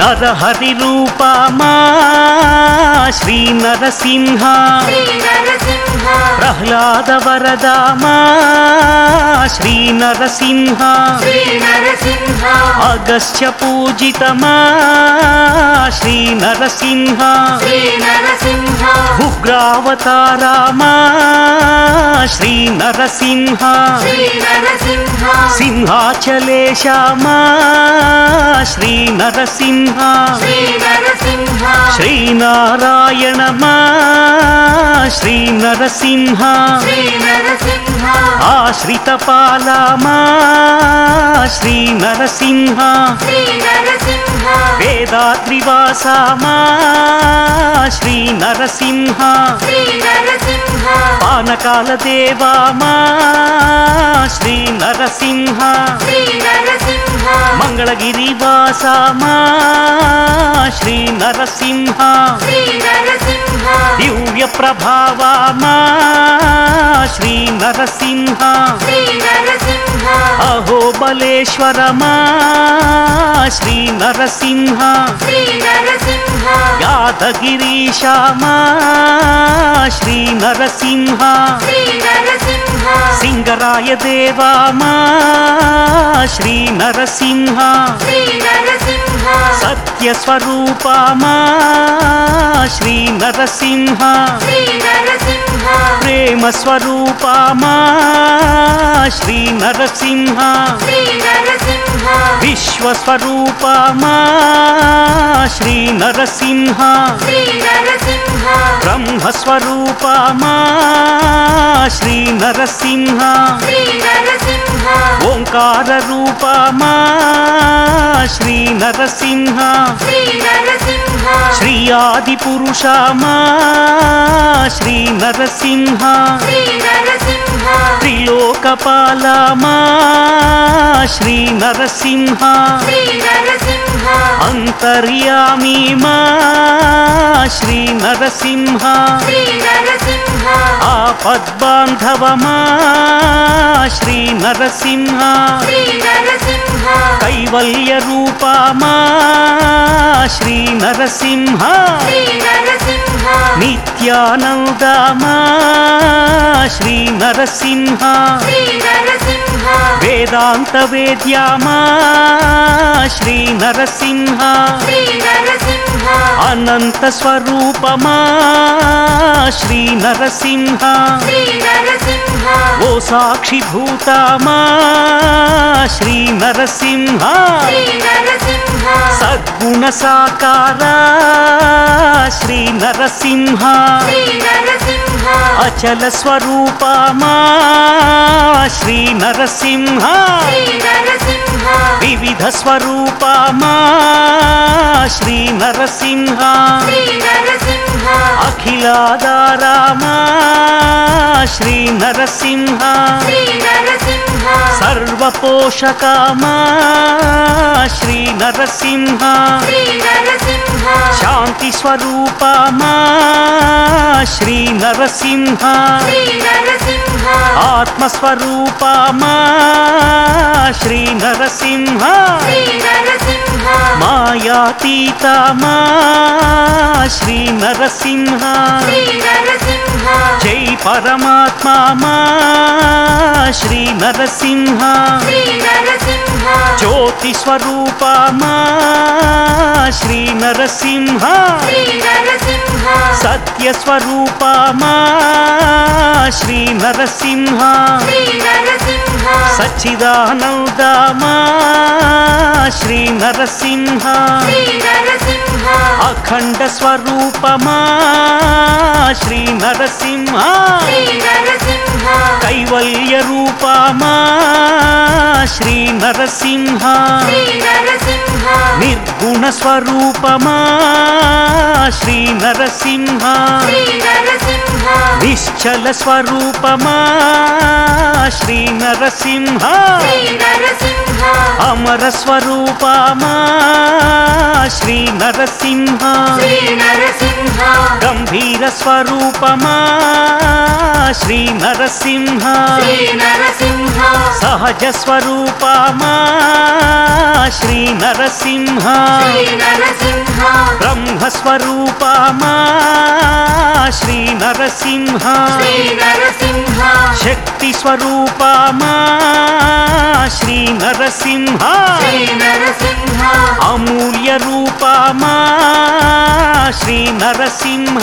నరహరి రూపమా శ్రీ నరసింహ ప్రహ్లాద వరదామా శ్రీ నరసింహ అగస్త్య పూజితమా శ్రీ నరసింహ ఉగ్రావతారమా శ్రీ నరసింహ సింహాచలేశమా శ్రీ నరసింహ శ్రీనారాయణమా శ్రీ నరసింహ ఆశ్రితపాలమా శ్రీ నరసింహ వేదాద్రివాసమా శ్రీ నరసింహ పానకాల దేవమా శ్రీ నరసింహ మంగళగిరివాసమా శ్రీ నరసింహ దివ్య ప్రభావమా శ్రీ నరసింహ అహోబలేశ్వరమా శ్రీ నరసింహ యాదగిరీశమా శ్రీ నరసింహ సింగరాయ దేవమా శ్రీ నరసింహ సత్యస్వరూపమా శ్రీ నరసింహ ప్రేమ స్వరూపమా శ్రీ నరసింహ విశ్వస్వరూపమా శ్రీ నరసింహ బ్రహ్మస్వరూపమా శ్రీ నరసింహ ఓంకార రూపమా శ్రీ నరసింహ శ్రీ ఆది పురుషమా శ్రీ నరసింహ త్రిలోకపాలమా శ్రీ నరసింహ అంతర్యామిమా శ్రీ నరసింహ ఆపద్బాంధవమా శ్రీ నరసింహ కైవల్య రూపమా శ్రీ నరసింహ నిత్యానందమా శ్రీ నరసింహ వేదాంత వేద్యమా శ్రీ నరసింహ అనంత స్వరూపమా శ్రీ నరసింహ ఓ సాక్షిభూతమా శ్రీ నరసింహ సద్గుణ సాకారా శ్రీ నరసింహ అచల స్వరూపమా శ్రీ నరసింహ వివిధ స్వరూపమా శ్రీ నరసింహ అఖిలాధారమా శ్రీ నరసింహ సర్వపోషకమా శ్రీ నరసింహ శాంతి స్వరూపమా శ్రీ నరసింహ ఆత్మస్వరూపమా శ్రీ నరసింహ మాయాతీతమా శ్రీ నరసింహ జై పరమాత్మా శ్రీ నరసింహ జ్యోతి స్వరూపమా శ్రీ నరసింహ సత్య స్వరూపమా శ్రీ నరసింహ సచ్చిదానందమా శ్రీ నరసింహ అఖండ స్వరూపమా శ్రీ నరసింహ కైవల్య రూపమా శ్రీ నరసింహ నిర్గుణ స్వరూపమా శ్రీ నరసింహ నిశ్చల స్వరూపమా శ్రీ నరసింహ అమర స్వరూపమా శ్రీ నరసింహ గంభీర స్వరూపమా శ్రీ నరసింహ సహజ స్వరూపమా శ్రీ నరసింహ బ్రహ్మస్వరూపా మా శ్రీ నరసింహ శక్తి స్వరూపా మా శ్రీ నరసింహ అమూల్య రూపా మా శ్రీ నరసింహ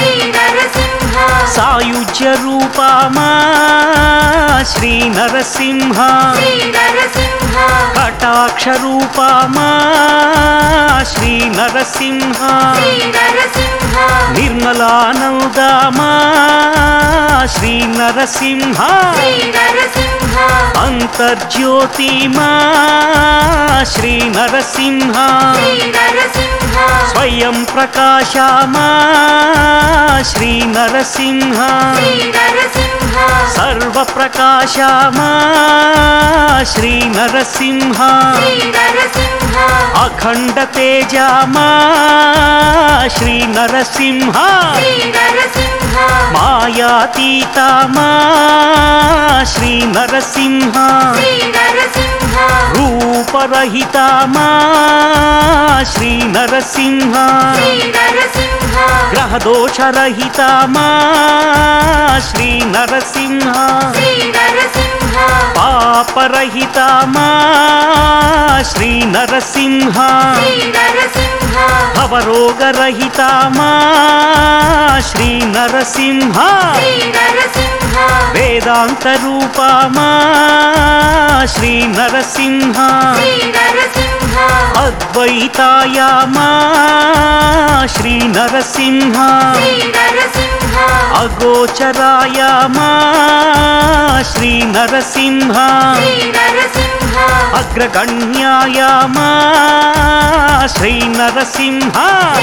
సాయుజ్య రూపా మా శ్రీ నరసింహ కటాక్ష రూపా మా శ్రీ నరసింహ నిర్మలానందా మా శ్రీ నరసింహ అంతర్జ్యోతి మా శ్రీ నరసింహ స్వయం ప్రకాశ మా శ్రీ నరసింహ సర్వ ప్రకాశ మా శ్రీ నరసింహ అఖండ తేజ మా శ్రీ నరసింహ మాయాతీత మా శ్రీ నరసింహ రూపరహిత మా శ్రీ నరసింహ గ్రహదోషరహిత మా శ్రీ నరసింహ పాపరహిత మా శ్రీ నరసింహ భవరోగరహిత మా శ్రీ నరసింహ వేదాంత రూప మా శ్రీ నరసింహ అద్వైతాయ మా శ్రీ నరసింహ అగోచరాయ మా శ్రీ నరసింహ అగ్రగణ్యాయ మా శ్రీ నరసింహ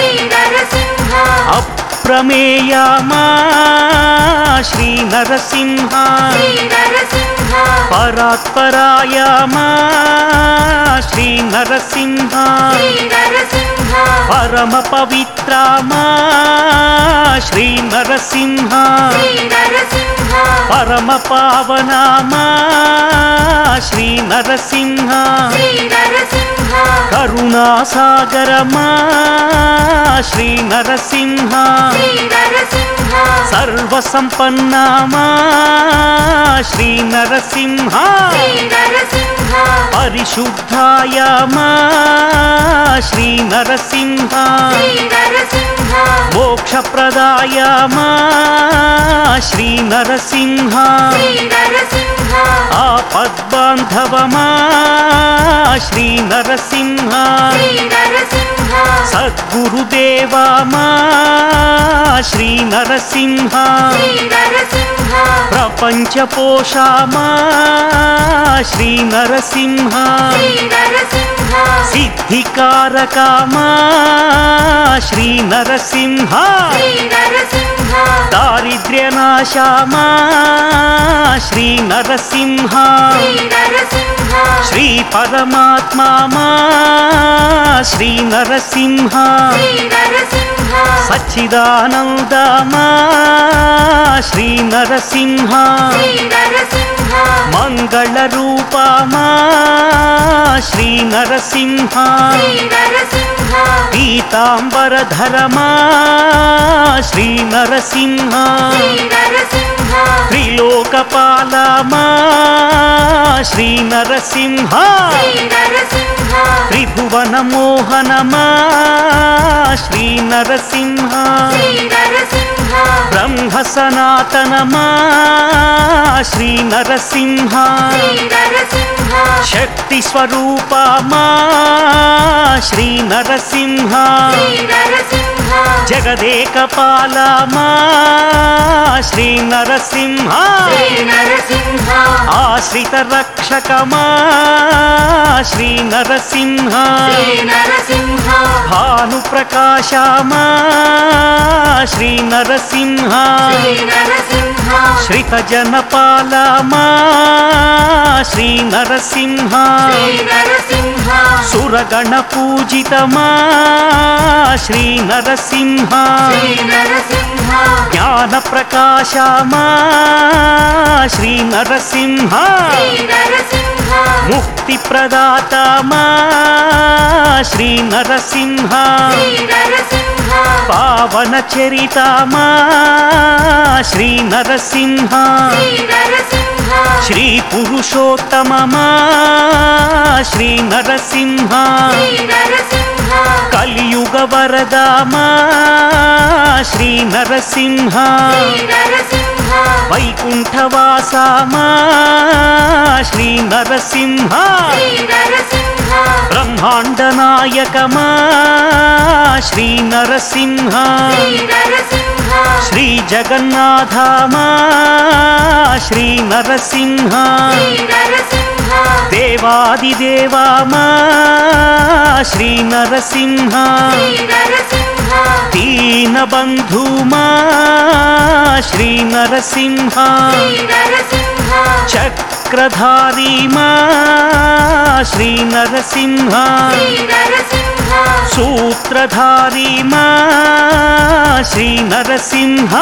అప్రమేయ మా శ్రీ నరసింహ పరాత్పరాయ మా శ్రీ నరసింహ పరమ పవిత్ర మా శ్రీ నరసింహ పరమ పావన మా శ్రీ నరసింహ కరుణాసాగర మా శ్రీ నరసింహ సర్వసంపన్న మా శ్రీ నరసింహ పరిశుద్ధాయ మా శ్రీ నరసింహ మోక్షప్రదాయ మా శ్రీ నరసింహ ఆపద్బాంధవ మా శ్రీ నరసింహ సద్గురుదేవ మా శ్రీ నరసింహ ప్రపంచపోష మా శ్రీ నరసింహ సిద్ధికారక మా శ్రీ నరసింహ దారిద్ర్యనాశ మా శ్రీ నరసింహ శ్రీ పరమాత్మ మా శ్రీ నరసింహ సచ్చిదానంద మా శ్రీ నరసింహ మంగళ రూప మా శ్రీ నరసింహ పీతాంబరధర మా శ్రీ నరసింహ త్రిలోకపాల మా శ్రీ నరసింహ త్రిభువన మోహన మా శ్రీ నరసింహ బ్రహ్మ సనాతన మా శ్రీ నరసింహ శక్తి స్వరూప మా శ్రీ నరసింహ జగదేకపాల మా శ్రీ నరసింహ ఆశ్రిత రక్షక మా శ్రీ నరసింహ భాను ప్రకాశ మా శ్రీ నరసింహ శ్రిత జనపాల మా శ్రీ నరసింహ సురగణ పూజిత మా శ్రీ నరసింహ జ్ఞాన ప్రకాశ మా శ్రీ నరసింహ ముక్తి ప్రదాత మా శ్రీ నరసింహ పావన చరితమా శ్రీ నరసింహ శ్రీ పురుషోత్తమమా శ్రీ నరసింహ కలియుగ వరదమా శ్రీ నరసింహ వైకుంఠవాసమా శ్రీ నరసింహ బ్రహ్మాండ నాయకమా శ్రీ నరసింహ శ్రీ జగన్నాథమా శ్రీ నరసింహ దేవాదిదేవమా శ్రీ నరసింహ దీనబంధుమా శ్రీ నరసింహ చక్రధారీమా శ్రీ నరసింహ సూత్రధారీమా శ్రీ నరసింహ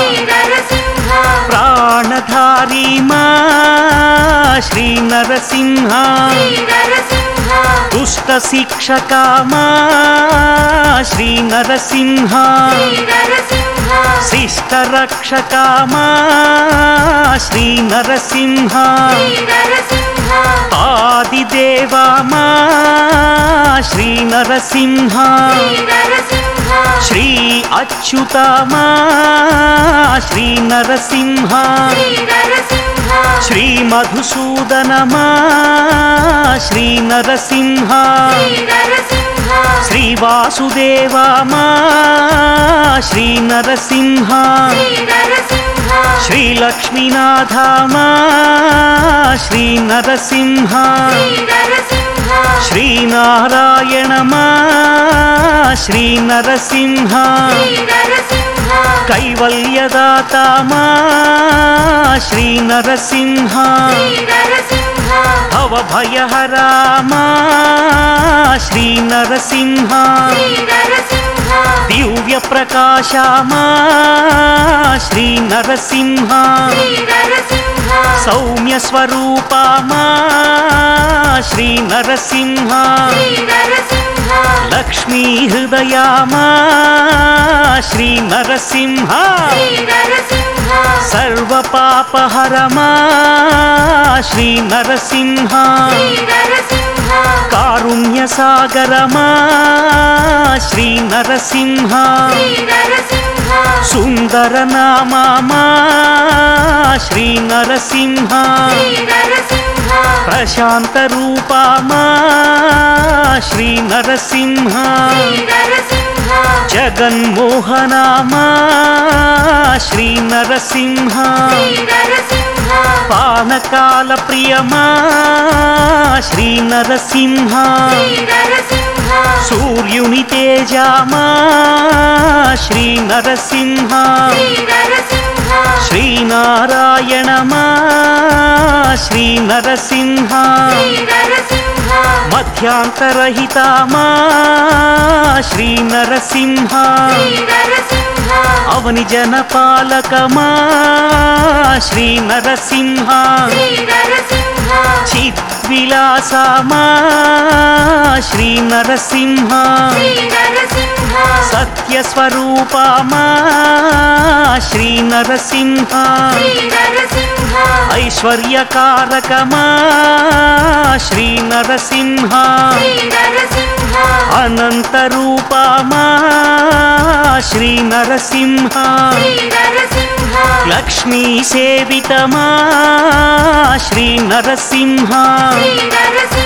ప్రాణధారీమా శ్రీ నరసింహ దుష్ట శిక్షకమా శ్రీ నరసింహ శిష్ట రక్షకమా శ్రీ నరసింహ ఆదిదేవమా శ్రీ నరసింహ శ్రీ అచ్యుతమా శ్రీ నరసింహ శ్రీ మధుసూదనమా శ్రీ నరసింహ శ్రీ వాసుదేవమా శ్రీ నరసింహ శ్రీ లక్ష్మీనాథమా శ్రీ నరసింహ శ్రీ నారాయణమా శ్రీ నరసింహ కైవల్యదాతమా శ్రీ నరసింహ భవభయహరమా శ్రీ నరసింహ దివ్య ప్రకాశమా శ్రీ నరసింహ సౌమ్య స్వరూపమా శ్రీ నరసింహ లక్ష్మీ హృదయమా శ్రీ నరసింహ సర్వపాపహరమా శ్రీ నరసింహ కారుణ్యసాగరమా శ్రీ నరసింహ సుందరనామమా శ్రీ నరసింహ ప్రశాంత రూపమా శ్రీ నరసింహ జగన్మోహనమా శ్రీ నరసింహ పానకాల ప్రియమా శ్రీ నరసింహ సూర్యుని తేజమా శ్రీ నరసింహ శ్రీనారాయణమా శ్రీ నరసింహ మధ్యాంతరహితమా శ్రీ నరసింహ అవని జనపాలకమా శ్రీ నరసింహ చిద్విలాసమా శ్రీ నరసింహ సత్యస్వరూపమా శ్రీ నరసింహ ఐశ్వర్యకారకమా శ్రీ నరసింహ అనంతరూపమా శ్రీ నరసింహ లక్ష్మీ సేవితమా శ్రీ నరసింహ